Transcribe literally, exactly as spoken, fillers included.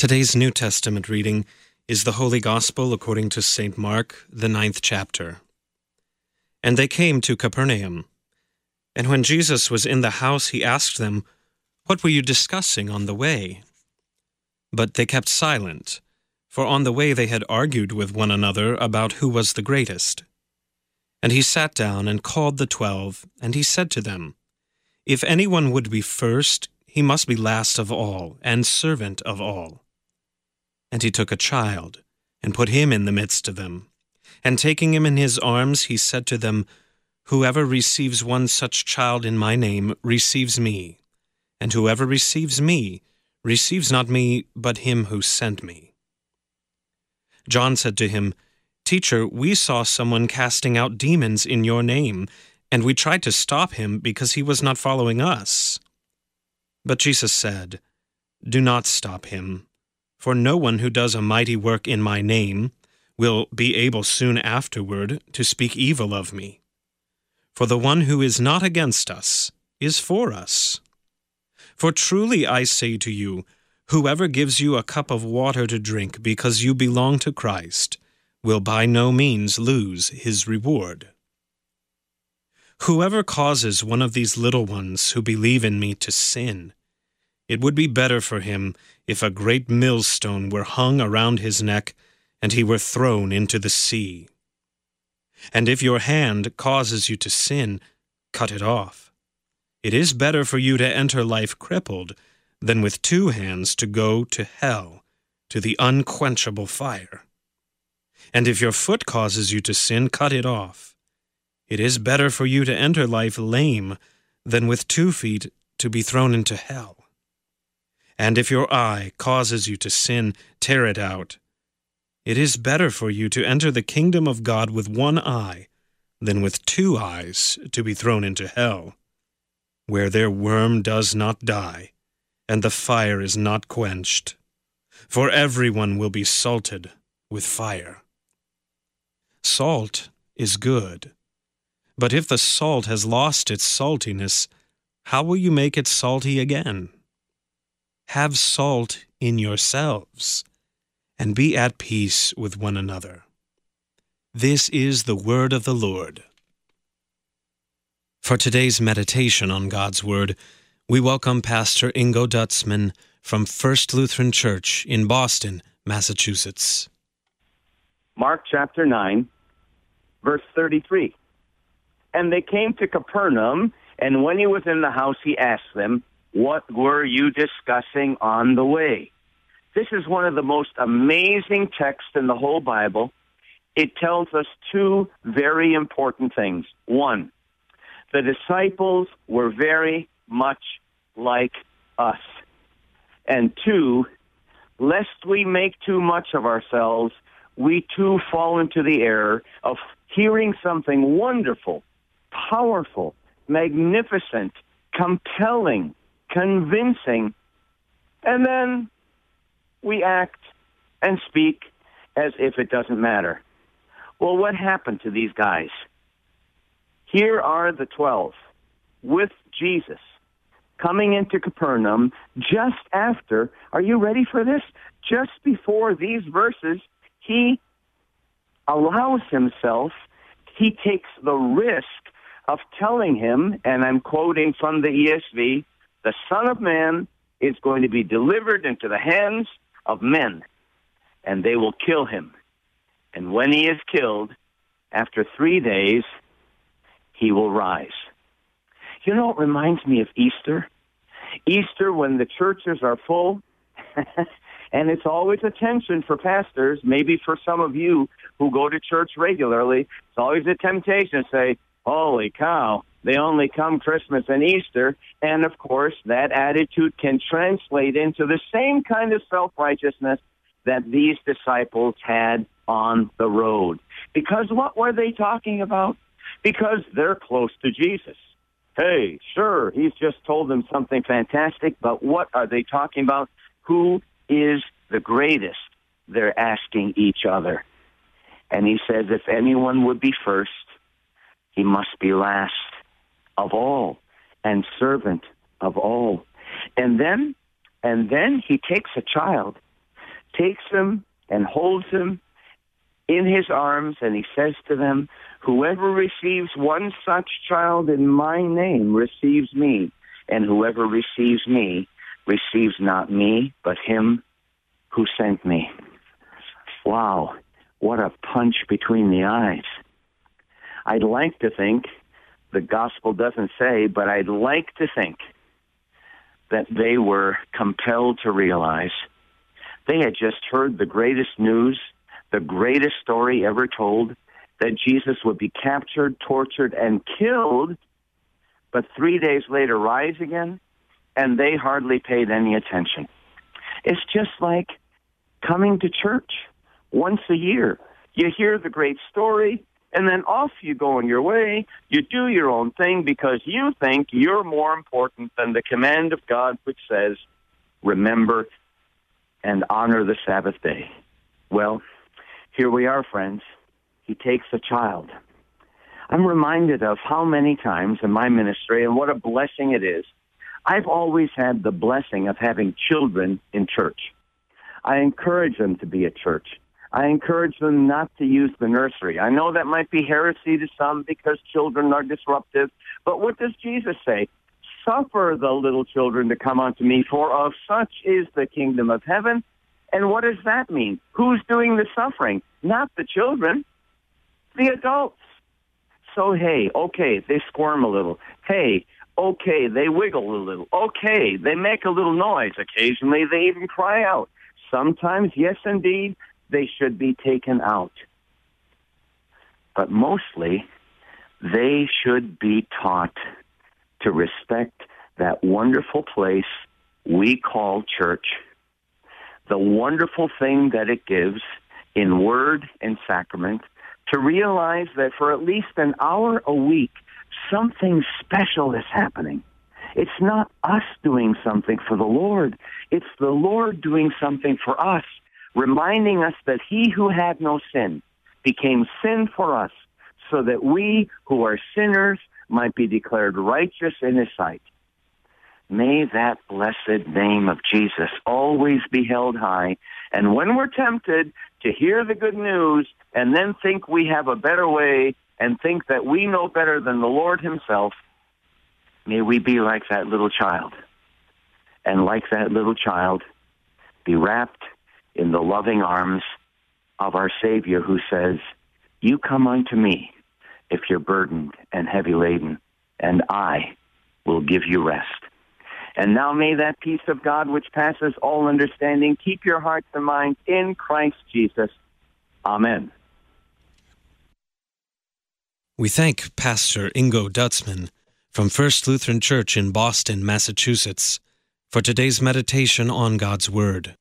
Today's New Testament reading is the Holy Gospel according to Saint Mark, the ninth chapter. And they came to Capernaum. And when Jesus was in the house, he asked them, "What were you discussing on the way?" But they kept silent, for on the way they had argued with one another about who was the greatest. And he sat down and called the twelve, and he said to them, "If anyone would be first, he must be last of all, and servant of all." And he took a child, and put him in the midst of them. And taking him in his arms, he said to them, "Whoever receives one such child in my name receives me, and whoever receives me receives not me, but him who sent me." John said to him, "Teacher, we saw someone casting out demons in your name, and we tried to stop him because he was not following us." But Jesus said, "Do not stop him. For no one who does a mighty work in my name will be able soon afterward to speak evil of me. For the one who is not against us is for us. For truly I say to you, whoever gives you a cup of water to drink because you belong to Christ will by no means lose his reward. Whoever causes one of these little ones who believe in me to sin, it would be better for him if a great millstone were hung around his neck and he were thrown into the sea. And if your hand causes you to sin, cut it off. It is better for you to enter life crippled than with two hands to go to hell, to the unquenchable fire. And if your foot causes you to sin, cut it off. It is better for you to enter life lame than with two feet to be thrown into hell. And if your eye causes you to sin, tear it out. It is better for you to enter the kingdom of God with one eye than with two eyes to be thrown into hell, where their worm does not die, and the fire is not quenched. For everyone will be salted with fire. Salt is good, but if the salt has lost its saltiness, how will you make it salty again? Have salt in yourselves, and be at peace with one another. This is the word of the Lord. For today's meditation on God's Word, we welcome Pastor Ingo Dutzman from First Lutheran Church in Boston, Massachusetts. Mark chapter nine, verse thirty-three. And they came to Capernaum, and when he was in the house, he asked them, "What were you discussing on the way?" This is one of the most amazing texts in the whole Bible. It tells us two very important things. One, the disciples were very much like us. And two, lest we make too much of ourselves, we too fall into the error of hearing something wonderful, powerful, magnificent, compelling, convincing, and then we act and speak as if it doesn't matter. Well, what happened to these guys? Here are the twelve with Jesus coming into Capernaum just after, are you ready for this? Just before these verses, he allows himself, he takes the risk of telling him, and I'm quoting from the E S V, the Son of Man is going to be delivered into the hands of men, and they will kill him. And when he is killed, after three days, he will rise. You know, it reminds me of Easter. Easter, when the churches are full, and it's always a tension for pastors, maybe for some of you who go to church regularly, it's always a temptation to say, "Holy cow, they only come Christmas and Easter." And, of course, that attitude can translate into the same kind of self-righteousness that these disciples had on the road. Because what were they talking about? Because they're close to Jesus. Hey, sure, he's just told them something fantastic, but what are they talking about? Who is the greatest? They're asking each other. And he says, if anyone would be first, he must be last of all and servant of all. And then, and then he takes a child takes them and holds them in his arms, and he says to them, whoever receives one such child in my name receives me, and whoever receives me receives not me, but him who sent me. Wow, what a punch between the eyes. I'd like to think, the gospel doesn't say, but I'd like to think that they were compelled to realize they had just heard the greatest news, the greatest story ever told, that Jesus would be captured, tortured, and killed, but three days later rise again, and they hardly paid any attention. It's just like coming to church once a year. You hear the great story, and then off you go on your way. You do your own thing because you think you're more important than the command of God, which says, remember and honor the Sabbath day. Well, here we are, friends. He takes a child. I'm reminded of how many times in my ministry, and what a blessing it is, I've always had the blessing of having children in church. I encourage them to be at church. I encourage them not to use the nursery. I know that might be heresy to some because children are disruptive, but what does Jesus say? Suffer the little children to come unto me, for of such is the kingdom of heaven. And what does that mean? Who's doing the suffering? Not the children, the adults. So, hey, okay, they squirm a little. Hey, okay, they wiggle a little. Okay, they make a little noise. Occasionally, they even cry out. Sometimes, yes, indeed, they should be taken out. But mostly, they should be taught to respect that wonderful place we call church, the wonderful thing that it gives in word and sacrament, to realize that for at least an hour a week, something special is happening. It's not us doing something for the Lord. It's the Lord doing something for us, reminding us that he who had no sin became sin for us, so that we who are sinners might be declared righteous in his sight. May that blessed name of Jesus always be held high. And when we're tempted to hear the good news and then think we have a better way and think that we know better than the Lord himself, may we be like that little child. And like that little child, be wrapped in the loving arms of our Savior, who says, you come unto me if you're burdened and heavy laden, and I will give you rest. And now may that peace of God, which passes all understanding, keep your hearts and minds in Christ Jesus. Amen. We thank Pastor Ingo Dutzman from First Lutheran Church in Boston, Massachusetts, for today's meditation on God's Word.